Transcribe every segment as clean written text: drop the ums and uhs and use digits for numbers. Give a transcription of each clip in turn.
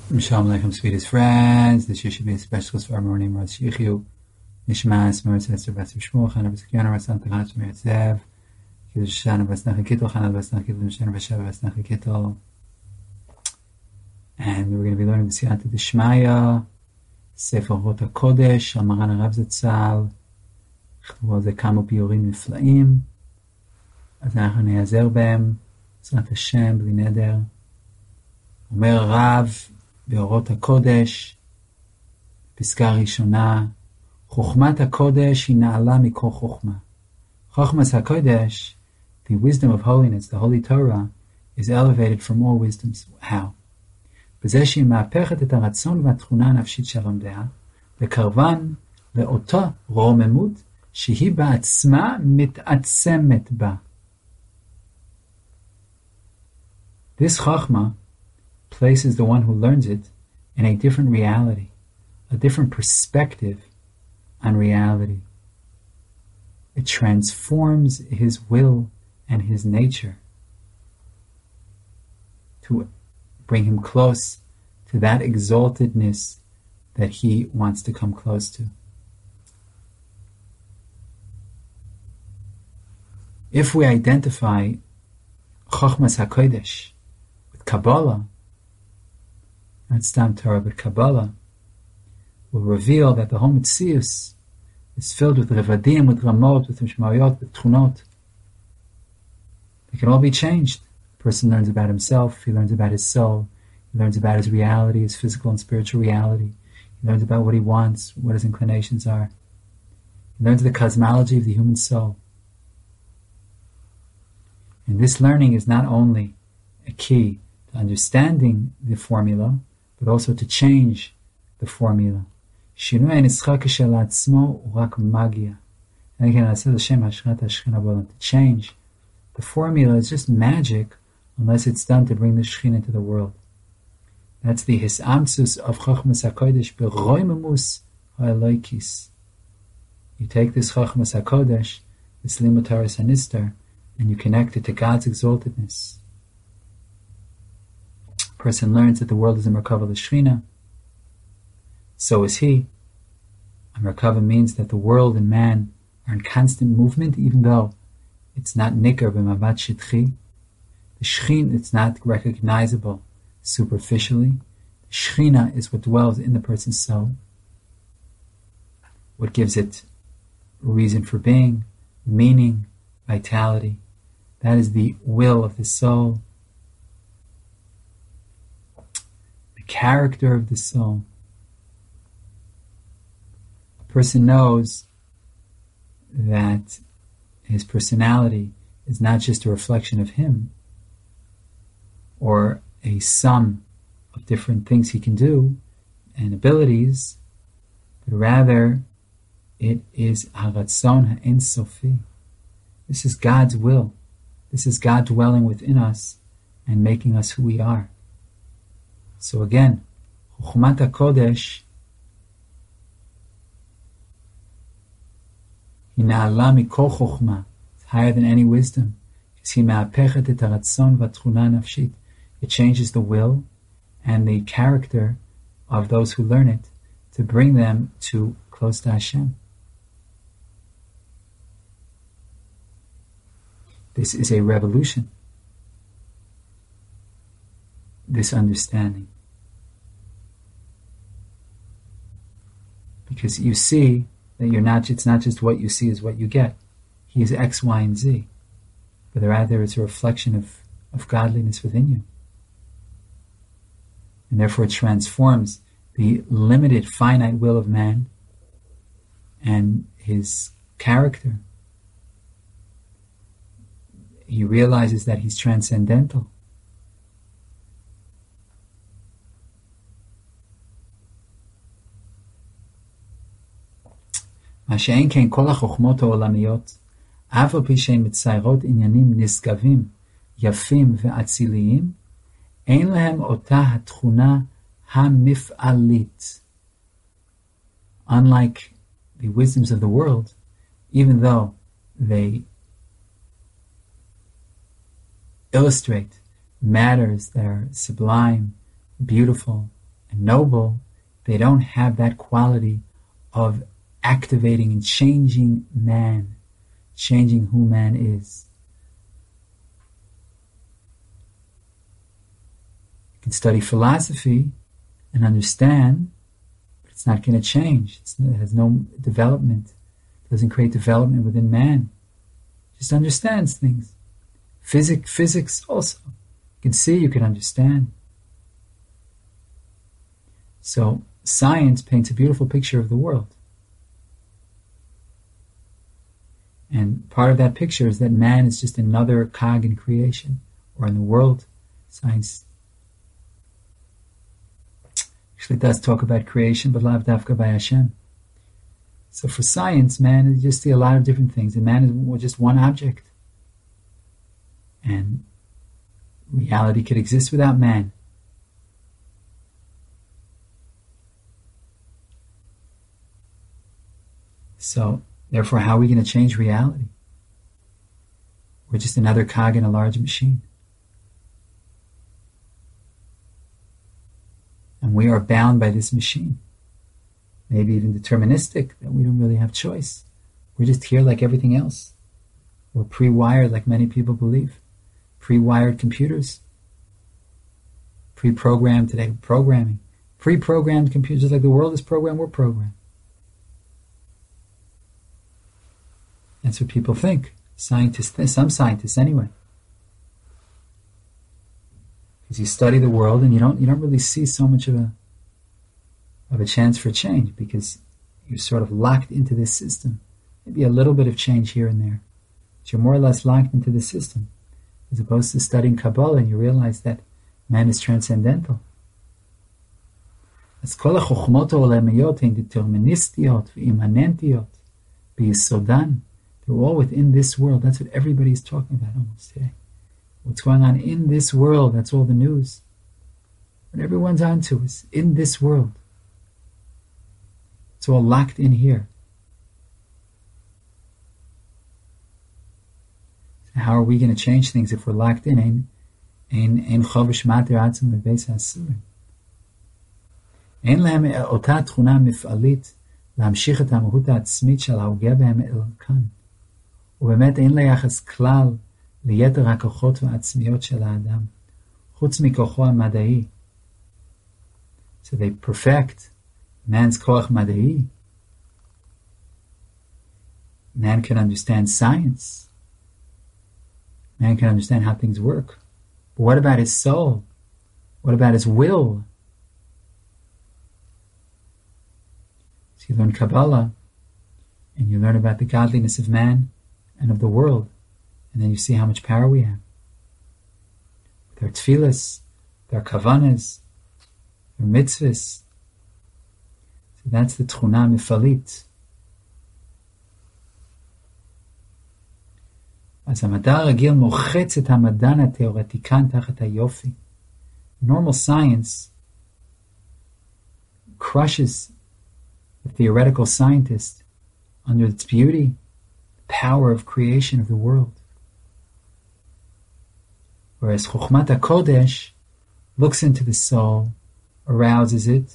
Shalom Aleichem, sweetest friends. This year should be a special for our morning. Rosh Yichyu, Nishmas, Meretz Esther, Vasser Shmuel, Chana V'Zikiona, Rasan Tachanat Meretz Zev, Kiddush Shana Vasnach Gittel, Chana Vasnach Gittel, Mishana Vashav Vasnach Gittel. And we're going to be learning B'siyata D'Shmaya, Sefer Orot HaKodesh, Al Maran HaRav Zatzal, נכתבו על זה כמה ביורים נפלאים, אז אנחנו נעזר בהם, בעזרת השם, בלי נדר. אומר הרב, באורות הקודש, פסקה ראשונה, חוכמת הקודש היא נעלה מכל חוכמה. חוכמת הקודש, the wisdom of holiness, the holy Torah, is elevated from all wisdoms. How? בזה שהיא מהפכת את הרצון והתכונה הנפשית של לומדיה, לקרבן לאותה רוממות, שהיא בעצמה מתעצמת בה. This chachma places the one who learns it in a different reality, a different perspective on reality. It transforms his will and his nature to bring him close to that exaltedness that he wants to come close to. If we identify Chochmas HaKodesh with Kabbalah, not Stam Torah, but Kabbalah, will reveal that the whole Metzius is filled with Revadim, with Ramot, with Mishmayot, with Tchunot. They can all be changed. The person learns about himself, he learns about his soul, he learns about his reality, his physical and spiritual reality. He learns about what he wants, what his inclinations are. He learns the cosmology of the human soul. And this learning is not only a key to understanding the formula, but also to change the formula. To change the formula is just magic unless it's done to bring the Shekhinah into the world. That's the hisamtzus of Chochmas HaKodesh b'roimemus ha'eloikis. You take this Chochmas HaKodesh, this Limud Torah Hanistar, and you connect it to God's exaltedness. A person learns that the world is a Merkava L'Shechina. So is he. A Merkava means that the world and man are in constant movement, even though it's not Nikar b'mavat Shitchi. The Shechina, it's not recognizable superficially. The Shechina is what dwells in the person's soul, what gives it reason for being, meaning, vitality. That is the will of the soul, the character of the soul. A person knows that his personality is not just a reflection of him or a sum of different things he can do and abilities, but rather it is Haratzon Ha'en Sofi. This is God's will. This is God dwelling within us and making us who we are. So again, Chochmat HaKodesh Hi na'ala mikol chochma. It's higher than any wisdom. Hi me'apechet et haratzon v'tchuna nafshit. It changes the will and the character of those who learn it to bring them to close to Hashem. This is a revolution, this understanding. Because you see that it's not just what you see is what you get. He is X, Y, and Z. But rather it's a reflection of godliness within you. And therefore it transforms the limited, finite will of man and his character. He realizes that he's transcendental. מה שאין כן כל החוכמות העולמיות, אף על פי שהן מציירות עניינים נשגבים, יפים ואציליים, אין להם אותה התכונה המפעלית. Unlike the wisdoms of the world, even though they illustrate matters that are sublime, beautiful, and noble, they don't have that quality of activating and changing man, changing who man is. You can study philosophy and understand, but it's not going to change. It has no development. It doesn't create development within man. It just understands things. Physics also. You can see, you can understand. So science paints a beautiful picture of the world. And part of that picture is that man is just another cog in creation, or in the world. Science actually does talk about creation, but lav dafka by Hashem. So for science, man, you just see a lot of different things. And man is just one object. And reality could exist without man. So, therefore, how are we going to change reality? We're just another cog in a large machine. And we are bound by this machine. Maybe even deterministic, that we don't really have choice. We're just here like everything else. We're pre-wired like many people believe. Pre-wired computers. Pre-programmed today, programming. Pre-programmed computers, just like the world is programmed, we're programmed. That's what people think. Scientists, some scientists anyway. Because you study the world and you don't really see so much of a chance for change, because you're sort of locked into this system. Maybe a little bit of change here and there, but you're more or less locked into the system. As opposed to studying Kabbalah, and you realize that man is transcendental. As kol ha-chokhmot ha'olamiyot hein deterministiot ve'immanentiyot b'yisodan. They're all within this world. That's what everybody's talking about almost today. What's going on in this world, that's all the news. What everyone's onto is in this world. It's all locked in here. So how are we going to change things if we're locked in? Ein chovish matir atzim lebeis ha'asurim. Ein lehem אותה תכונה מפעלית להמשיך את המהות העצמית של ההוגה בהם אל כאן. ובאמת אין לה יחס כלל ליתר הכוחות והעצמיות של האדם, חוץ מכוחו המדעי. So they perfect man's koach madai. Man can understand science. Man can understand how things work. But what about his soul? What about his will? So you learn Kabbalah, and you learn about the godliness of man and of the world, and then you see how much power we have. With our tefillas, with our kavanas, our mitzvahs. So that's the tchuna mifalit. אז המדע הרגיל מוחץ את המדען התיאורטיקן תחת היופי. Normal science crushes the theoretical scientist under its beauty, power of creation of the world. Whereas Chokhmat HaKodesh looks into the soul, arouses it,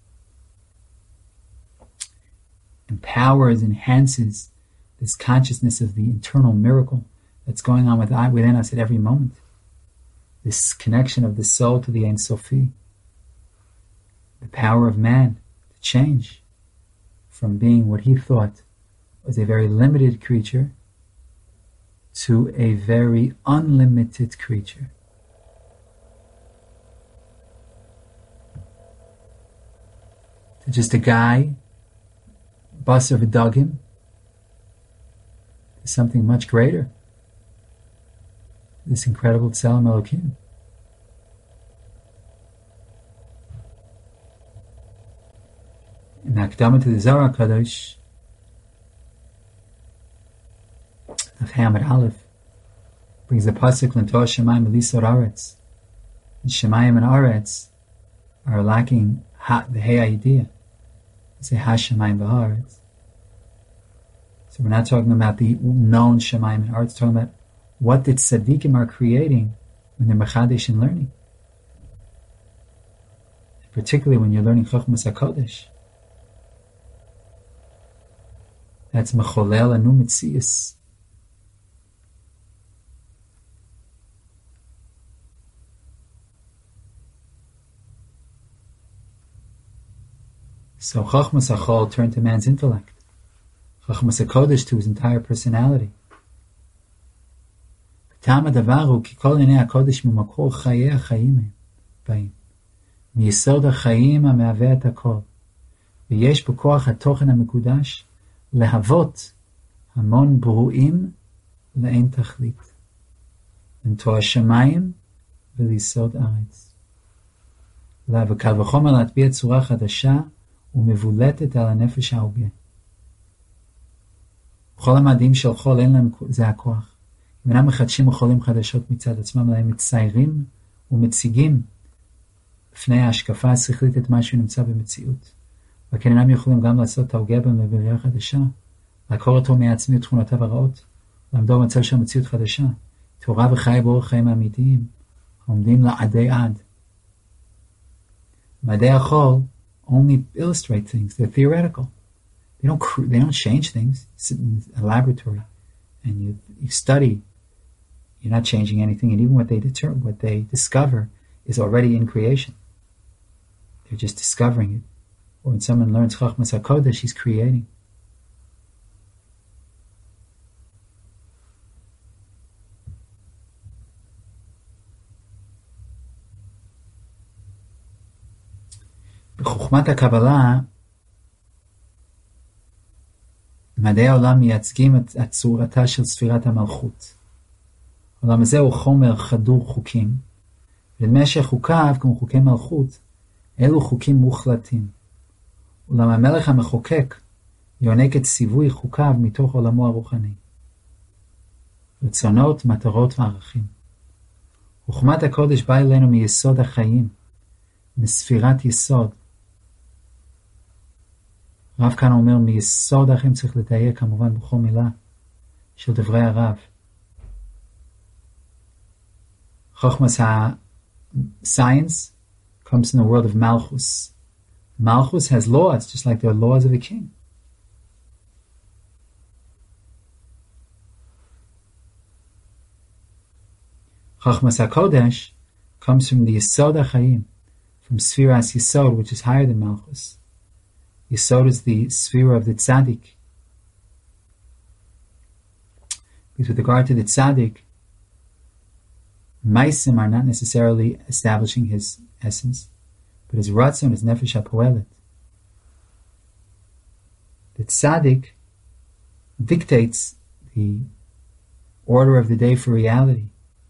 empowers, enhances this consciousness of the internal miracle that's going on within us at every moment. This connection of the soul to the Ein Sofi. The power of man to change from being what he thought was a very limited creature to a very unlimited creature. To just a guy, Basar V'Dagim, to something much greater. This incredible Tzelem Elokim. In the Akdama to the Zohar HaKadosh, of Hamad Aleph, brings the pasuk L'Torah Shemayim V'Lisor Aretz. And Shemayim and Aretz are lacking the Hey idea. They say Ha Shemayim V'Haaretz. So we're not talking about the known Shemayim and Aretz, talking about what the tzaddikim are creating when they're mechadesh and learning. particularly when you're learning Chochmas HaKodesh. That's Mecholel Anu Metzius. So Chochmas HaChol turned to man's intellect. Chochmas HaKodesh to his entire personality. טעם הדבר הוא כי כל עיני הקודש ממקור חיי החיים באים. מיסוד החיים המהווה את הכל. ויש בכוח התוכן המקודש להוות המון ברואים לאין תכלית. לנטוע השמיים וליסוד ארץ. וקל וחומר להטביע צורה חדשה ומבולטת על הנפש ההוגה. בכל המדים של חול אין להם זה הכוח. הם אינם מחדשים וחולים חדשות מצד עצמם, אלא הם מציירים ומציגים לפני ההשקפה השכלית את מה שנמצא במציאות. וכן אינם יכולים גם לעשות תהוגה בהם לבריאה חדשה, לעקור אותו מעצמי ותכונותיו הרעות, לעמדו במצב של מציאות חדשה, תורה וחי באורח חיים האמיתיים, העומדים לעדי עד. מדעי החול only illustrate things, they're theoretical. They don't change things. You sit in a laboratory and you study. You're not changing anything, and even what they discover is already in creation. They're just discovering it. Or when someone learns Chochmas HaKodesh, he's creating. בחוכמת הקבלה, מדעי העולם מייצגים את צורתה של ספירת המלכות. העולם הזה הוא חומר חדור חוקים, ונדמה שחוקיו, כמו חוקי מלכות, אלו חוקים מוחלטים. אולם המלך המחוקק יונק את ציווי חוקיו מתוך עולמו הרוחני. רצונות, מטרות וערכים. חוכמת הקודש באה אלינו מיסוד החיים, מספירת יסוד. הרב כאן אומר, מיסוד החיים צריך לדייק כמובן בכל מילה של דברי הרב. Chochmas science comes in the world of Malchus. Malchus has laws, just like there are laws of a king. Chochmas HaKodesh comes from the Yisod HaChaim, from Sfiras Yisod, which is higher than Malchus. Yisod is the sphere of the Tzaddik. Because with regard to the Tzaddik, Maisim are not necessarily establishing his essence, but his Ratzon, his Nefesh HaPoelet. The Tzaddik dictates the order of the day for reality.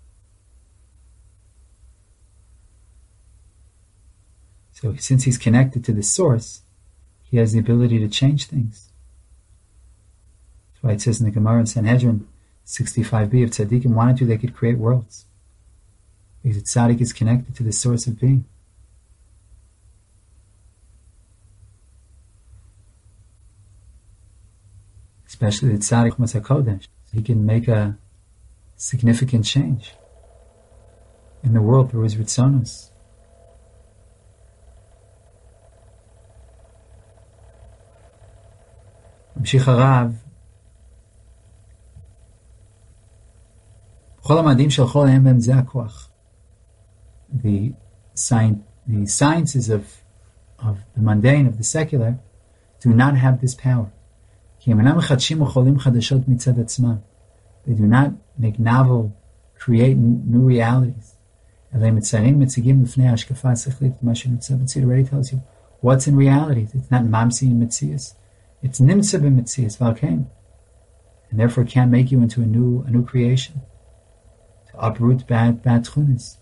So since he's connected to the source, he has the ability to change things. That's why it says in the Gemara in Sanhedrin 65b, if tzaddikim wanted to, they could create worlds. Because the tzaddik is connected to the source of being. Especially the tzaddik Chochmas HaKodesh. He can make a significant change in the world through his ritzonos. ממשיך הרב, בכל המדים של כל הם בהם זה הכוח. The sciences of the mundane, of the secular, do not have this power. כי הם אינם מחדשים או חולים חדשות מצד עצמם. They do not make novel, create new realities. אלא הם מציגים לפני ההשקפה השכלית, מה שנמצא בציד already tells you what's in reality. It's not mamsi and metzias. It's nimtza b'metzias, valkein. And therefore can't make you into a new creation. To uproot bad tchunas.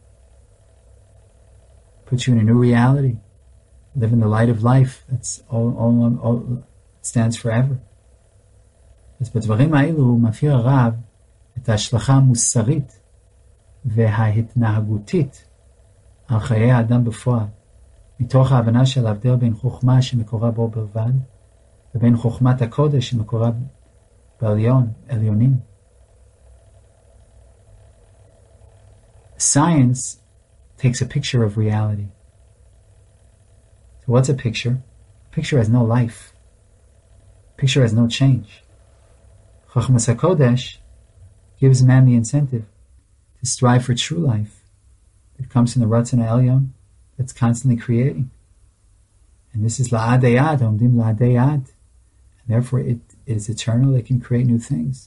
Put you in a new reality. Live in the light of life. That's all stands forever. אז בדברים האלו הוא מבהיר הרב את ההשלכה המוסרית וההתנהגותית על חיי האדם בפועל, מתוך ההבנה של ההבדל בין חוכמה שמקורה בו בלבד, ובין חוכמת הקודש שמקורה בעליונים. Science takes a picture of reality. So what's a picture? A picture has no life. A picture has no change. Chachmas HaKodesh gives man the incentive to strive for true life. It comes from the Ratzon HaElyon that's constantly creating. And this is La'adei Ad, Omdim La'adei Ad. And therefore it is eternal, it can create new things.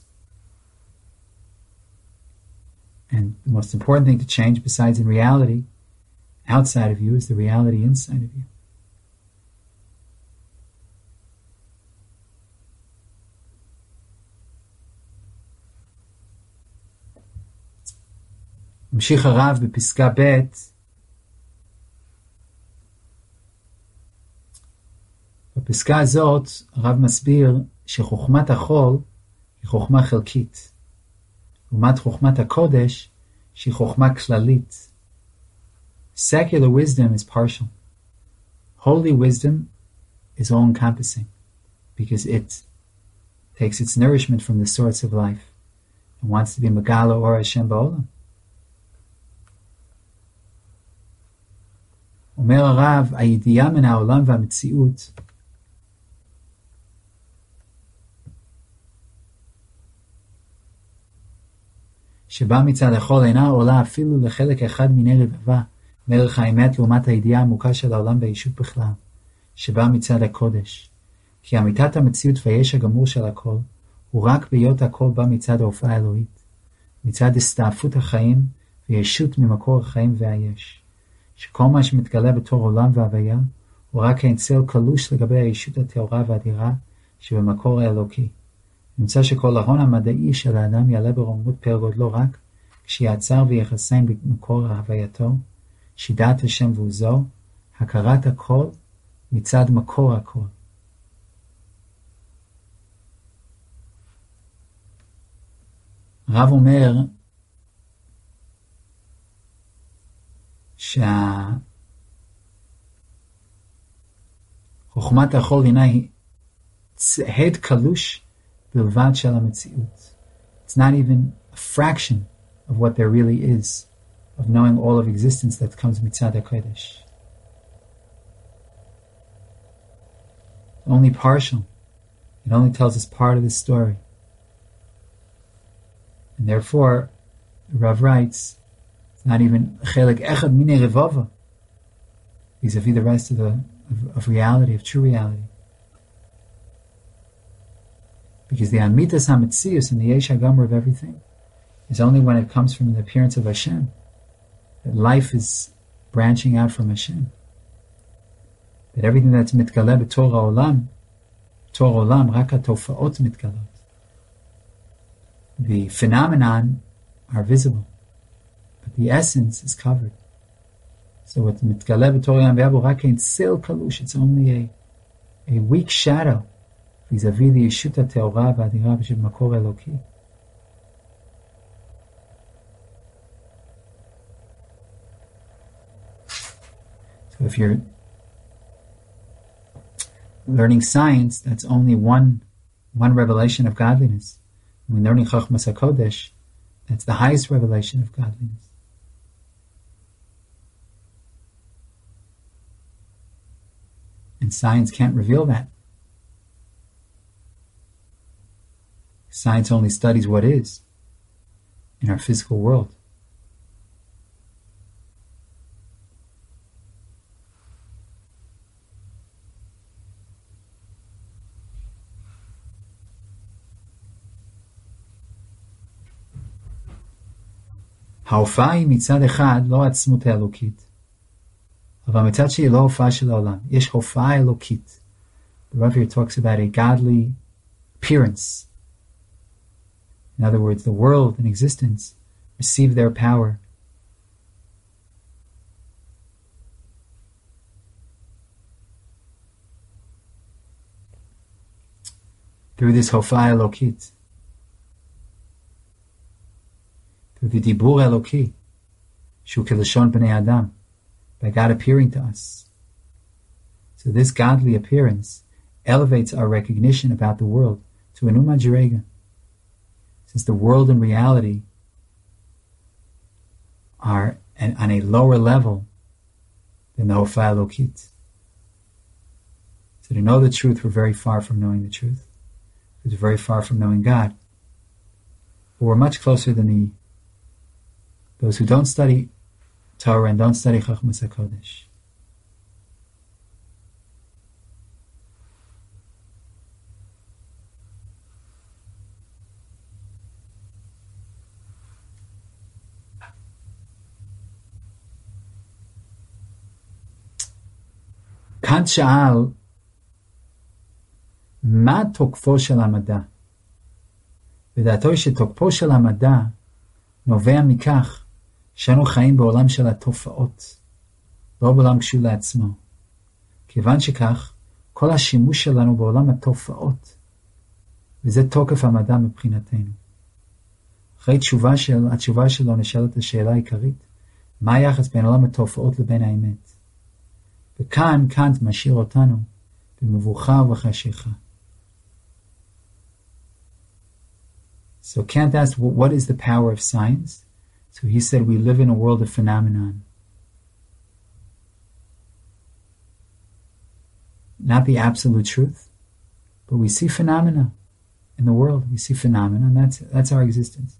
And the most important thing to change, besides in reality, outside of you, is the reality inside of you. ממשיך הרב בפסקה ב' בפסקה הזאת הרב מסביר שחוכמת החול היא חוכמה חלקית, לעומת חוכמת הקודש שהיא חוכמה כללית. Secular wisdom is partial. Holy wisdom is all-encompassing because it takes its nourishment from the source of life and wants to be Megala or Hashem Ba'olam. אומר הרב, הידיעה מן העולם והמציאות שבה מצד החול אינה עולה אפילו לחלק אחד מיני רבבה מערך האמת לעומת הידיעה העמוקה של העולם והישות בכלל, שבה מצד הקודש. כי אמיתת המציאות והיש הגמור של הכל הוא רק בהיות הכל בא מצד ההופעה האלוהית, מצד הסתעפות החיים וישות ממקור החיים והיש. שכל מה שמתגלה בתור עולם והוויה הוא רק אין צל קלוש לגבי הישות הטהורה והאדירה שבמקור האלוקי. נמצא שכל ההון המדעי של האדם יעלה ברוממות פר גודלו רק כשיעצר ויחסן במקור הווייתו, שידת השם ועוזו, הכרת הכל מצד מקור הכל. הרב אומר שחוכמת החול הינה הד קלוש בלבד של המציאות. It's not even a fraction of what there really is, of knowing all of existence that comes mitzad HaKodesh. Only partial. It only tells us part of the story. And therefore, the Rav writes, it's not even chelek echad minei revava, vis-a-vis the rest of reality, of true reality. Because the amitas hametzius and the yesh hagamur of everything is only when it comes from the appearance of Hashem, that life is branching out from Hashem. That everything that's mitgaleh b'torah olam, rak hatofaot mitgalot. The phenomenon are visible, but the essence is covered. So what mitgaleh b'torah olam rak ein sil kalush, it's only a weak shadow vis-a-vis the yeshut ha'te'ora v'adira b'shem makor eloki. So if you're learning science, that's only one revelation of godliness. When learning Chachmas HaKodesh, that's the highest revelation of godliness. And science can't reveal that. Science only studies what is in our physical world. ההופעה היא מצד אחד לא העצמות האלוקית, אבל מצד שהיא לא הופעה של העולם. יש הופעה אלוקית. The Rav here talks about a godly appearance. In other words, the world and existence receive their power through this hofah elokit, through the dibur eloki, shu kelashon b'nei adam, by God appearing to us. So this godly appearance elevates our recognition about the world to a new madrega. Since the world and reality are on a lower level than the hofah elokit. So to know the truth, we're very far from knowing the truth. We're very far from knowing God. But we're much closer than those who don't study Torah and don't study Chachmas HaKodesh. קאנט שאל, מה תוקפו של המדע? ודעתו היא שתוקפו של המדע נובע מכך שאנו חיים בעולם של התופעות, לא בעולם כשהוא לעצמו. כיוון שכך, כל השימוש שלנו בעולם התופעות, וזה תוקף המדע מבחינתנו. אחרי התשובה שלו נשאלת השאלה העיקרית, מה היחס בין עולם התופעות לבין האמת? וכאן קאנט משאיר אותנו במבוכה ובחשיכה. So Kant asked, what is the power of science? So he said, we live in a world of phenomenon. Not the absolute truth, but we see phenomena in the world. We see phenomena, and that's our existence.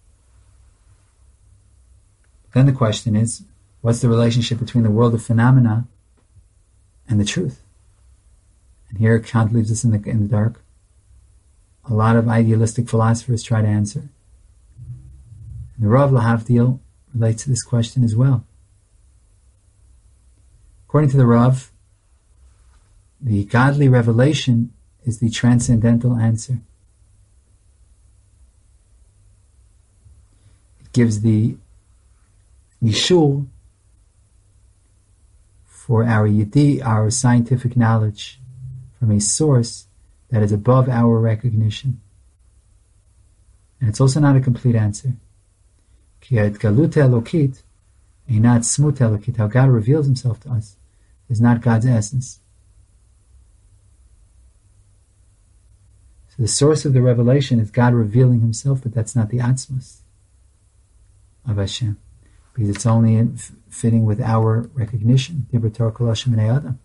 Then the question is, what's the relationship between the world of phenomena and the truth? And here Kant leaves us in the dark. A lot of idealistic philosophers try to answer. And the Rav Lahavdil relates to this question as well. According to the Rav, the godly revelation is the transcendental answer. It gives the nishul for our yidi, our scientific knowledge, from a source that is above our recognition. And it's also not a complete answer. Ki ha'itgalut elokit einat smut elokit. How God reveals himself to us is not God's essence. So the source of the revelation is God revealing himself, but that's not the atzmos of Hashem, because it's only fitting with our recognition. Dibur Torah kol Hashem b'nei Adam.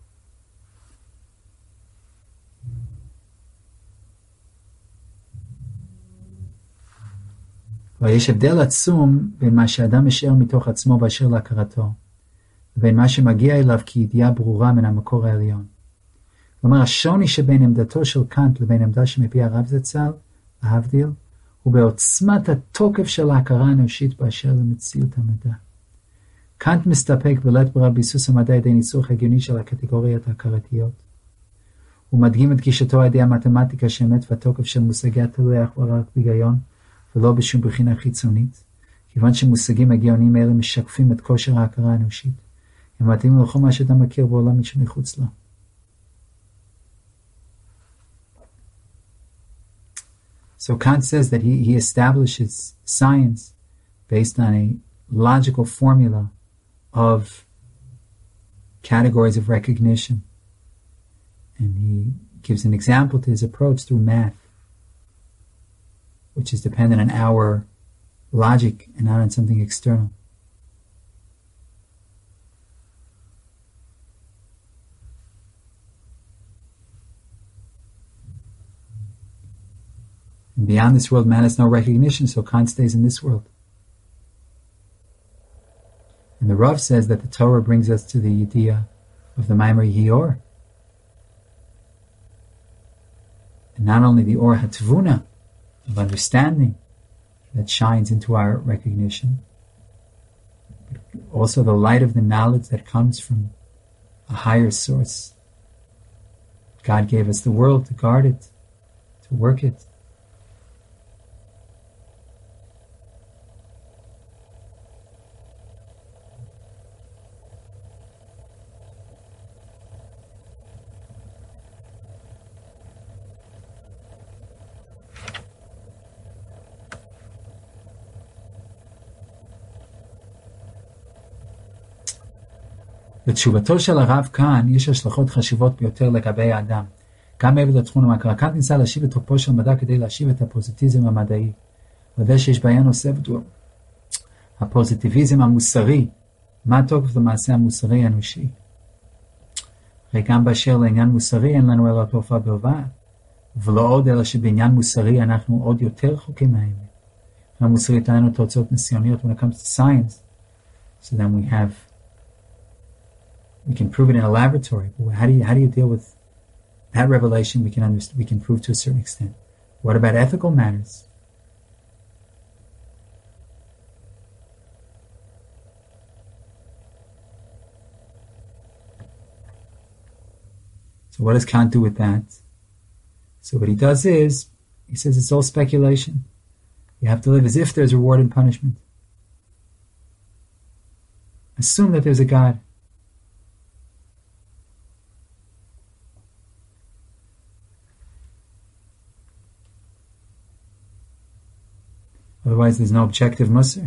ויש הבדל עצום בין מה שאדם משאר מתוך עצמו באשר להכרתו, ובין מה שמגיע אליו כידיעה ברורה מן המקור העליון. כלומר, השוני שבין עמדתו של קאנט לבין עמדה שמביע הרב זצ"ל, להבדיל, הוא בעוצמת התוקף של ההכרה האנושית באשר למציאות המדע. קאנט מסתפק בלית ברירה ביסוס המדע ידי ניסוח הגיוני של הקטגוריות ההכרתיות. הוא מדגים את גישתו על ידי המתמטיקה שאמת והתוקף של מושגי התלוי אך ורק בהיגיון, ולא בשום בחינה חיצונית, כיוון שמושגים הגאוניים האלה משקפים את כושר ההכרה האנושית. הם מתאימים לכל מה שאתה מכיר בעולם מחוץ לו. So Kant says that he establishes science based on a logical formula of categories of recognition. And he gives an example to his approach through math, which is dependent on our logic and not on something external. And beyond this world, man has no recognition, so Kant stays in this world. And the Rav says that the Torah brings us to the idea of the Maimar Hior. And not only the Or HaTvuna, of understanding that shines into our recognition, but also the light of the knowledge that comes from a higher source. God gave us the world to guard it, to work it. בתשובתו של הרב כאן יש השלכות חשיבות ביותר לגבי האדם, גם מעבר לתחום המכרה. קאנט ניסה להשיב את תוקפו של מדע כדי להשיב את הפוזיטיביזם המדעי. ודאי שיש בעיה נוספת, הפוזיטיביזם המוסרי. מה התוקף למעשה המוסרי האנושי? גם באשר לעניין מוסרי אין לנו אלא תופעה בלבד, ולא עוד אלא שבעניין מוסרי אנחנו עוד יותר רחוקים מהאמת. המוסרית אין לנו תוצאות ניסיוניות when it comes to science, so then we can prove it in a laboratory. But how do you deal with that revelation? We can prove to a certain extent. What about ethical matters? So what does Kant do with that? So what he does is, he says it's all speculation. You have to live as if there's reward and punishment. Assume that there's a God. Otherwise there's no objective Musar.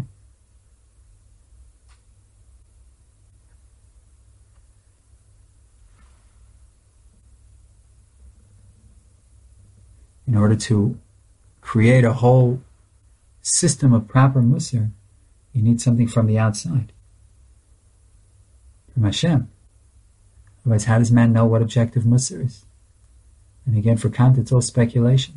In order to create a whole system of proper Musar, you need something from the outside. From Hashem. Otherwise, how does man know what objective Musar is? And again, for Kant, it's all speculation.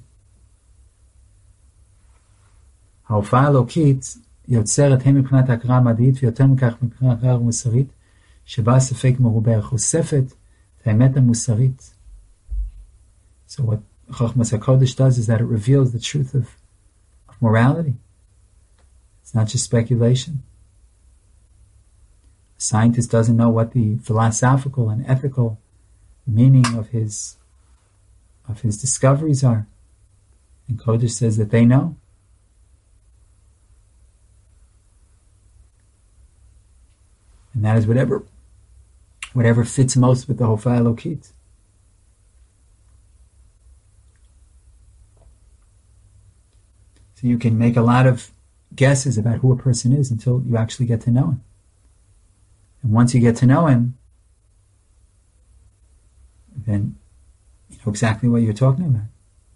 ההופעה האלוקית יוצרת הן מבחינת ההכרה המדעית ויותר מכך מבחינת ההכרה המוסרית שבה הספק מרובה, חושפת את האמת המוסרית. So what Chochmas HaKodesh does is that it reveals the truth of morality. It's not just speculation. A scientist doesn't know what the philosophical and ethical meaning of his discoveries are. And Kodesh says that they know. And that is whatever fits most with the Hofah Elokit. So you can make a lot of guesses about who a person is until you actually get to know him. And once you get to know him, then you know exactly what you're talking about.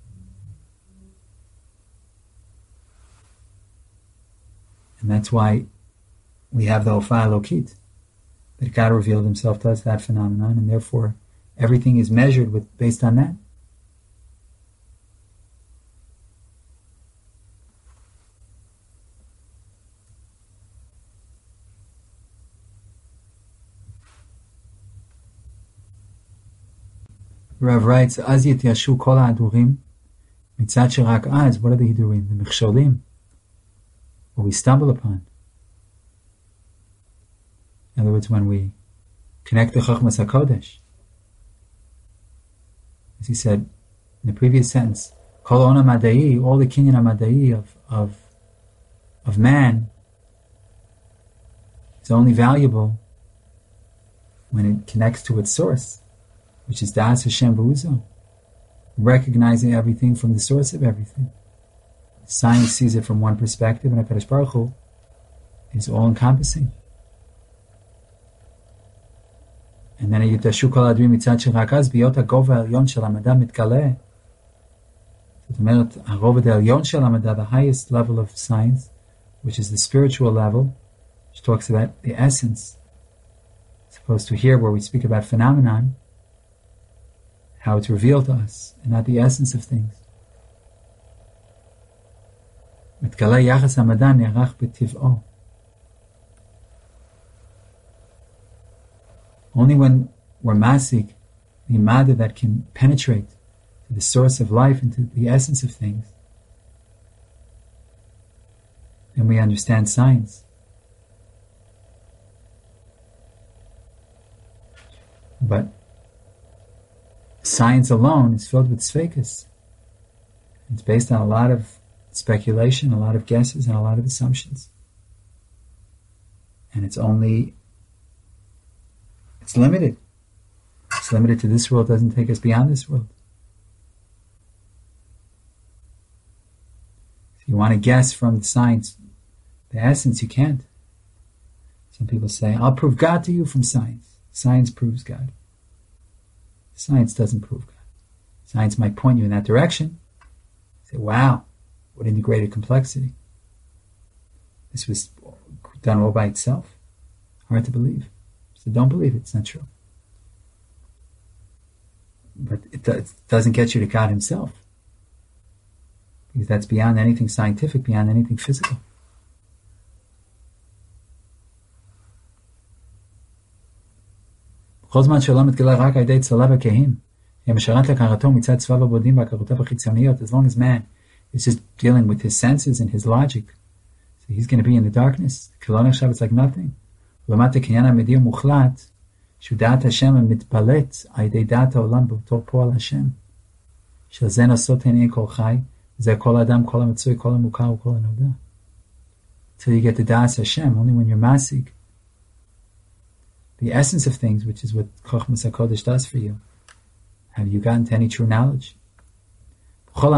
And that's why we have the Hofah Elokit, that God revealed himself to us, that phenomenon, and therefore everything is measured based on that. Rav writes, אז יתיישו כל ההדורים, מצד שרק אז, what are the hidurim? The מכשולים, what we stumble upon. In other words, when we connect to Chochmas HaKodesh, as he said in the previous sentence, Kol Ona Madai, all the kinyan Madai of man is only valuable when it connects to its source, which is Das Hashem V'uzo, recognizing everything from the source of everything. Science sees it from one perspective, and HaKadosh Baruch Hu is all-encompassing. And then יתיישו כל הדברים מצד שרק אז בהיות הגובה העליון של המדע מתגלה. זאת אומרת, הרובד העליון של המדע, the highest level of science, which is the spiritual level, which talks about the essence, as opposed to here where we speak about phenomenon, how it's revealed to us, and not the essence of things. מתגלה יחס המדע נערך בטבעו. Only when we're masik, the imada that can penetrate to the source of life and to the essence of things, then we understand science. But science alone is filled with sfeikus. It's based on a lot of speculation, a lot of guesses, and a lot of assumptions. And it's limited. It's limited to this world, doesn't take us beyond this world. If you want to guess from the science, the essence, you can't. Some people say, I'll prove God to you from science. Science proves God. Science doesn't prove God. Science might point you in that direction. Say, wow, what integrated complexity. This was done all by itself. Hard to believe. So don't believe it, it's not true. it doesn't get you to God himself. Because that's beyond anything scientific, beyond anything physical. בכל זמן שהעולם מתגלה רק על ידי צלב הכהים, המשרת להכרתו מצד צבב הבודים והכרותיו החיצוניות, as long as man is just dealing with his senses and his logic, so he's going to be in the darkness, כלא נחשב, it's like nothing. ולעומת הקניין האמיתי המוחלט, שהוא דעת השם המתבלט על ידי דעת העולם בתור פועל השם, של זה נושאות הנה כל חי, זה כל אדם, כל המצוי, כל המוכר וכל הנודע. Till you get the דעת Hashem, only when you're masig, the essence of things, which is what Chochmas HaKodesh does for you, have you gotten to any true knowledge? All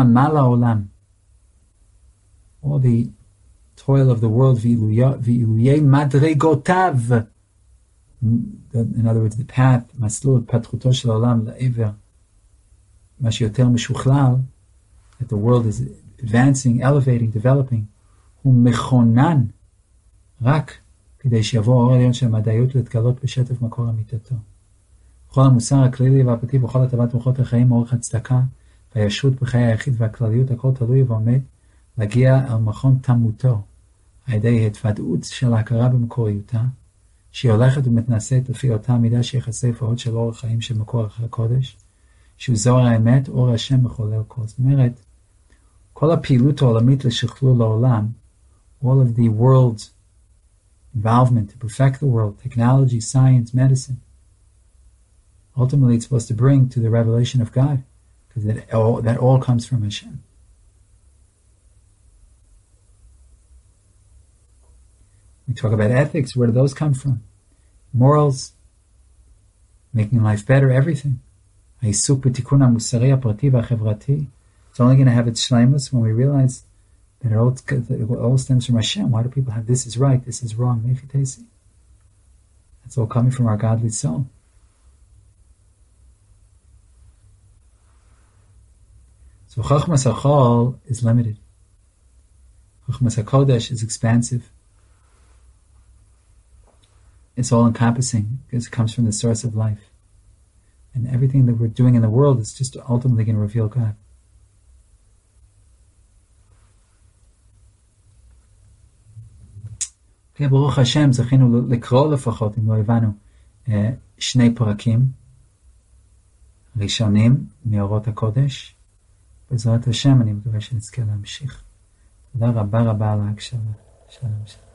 the toil of the world, v'iluyei madregotav, in other words, the path, maslul patchuto shel olam la'ever, ma sheyoter meshuchlal, that the world is advancing, elevating, developing, hu mechonan, rak, כדי שיבוא האור העליון של המדעיות להתגלות בשטף מקור אמיתתו. בכל המוסר הכללי והפרטי, בכל הטבת מוחות החיים, אורך הצדקה, והישרות בחיי היחיד והכלליות, הכל תלוי ועומד להגיע אל מכון תמותו, על ידי התוודעות של ההכרה במקוריותה, שהיא הולכת ומתנשאת לפי אותה מידה שיחסי הפעות של אור החיים של מקור הקודש, שהוא זוהר האמת, אור השם מחולל כל. זאת אומרת, כל הפעילות העולמית לשכלול העולם, all of the world's involvement to perfect the world, technology, science, medicine. Ultimately, it's supposed to bring to the revelation of God, because that all comes from Hashem. We talk about ethics. Where do those come from? Morals, making life better, everything. It's only going to have its shleimus when we realize that it all stems from Hashem. Why do people have this is right, this is wrong? That's all coming from our godly soul. So Chochmas HaChol is limited. Chochmas HaKodesh is expansive. It's all encompassing because it comes from the source of life. And everything that we're doing in the world is just ultimately going to reveal God. ברוך השם, זכינו לקרוא לפחות, אם לא הבנו, שני פרקים ראשונים מאורות הקודש. בעזרת השם, אני מקווה שנזכה להמשיך. תודה רבה רבה על ההקשבה. שלום שלום.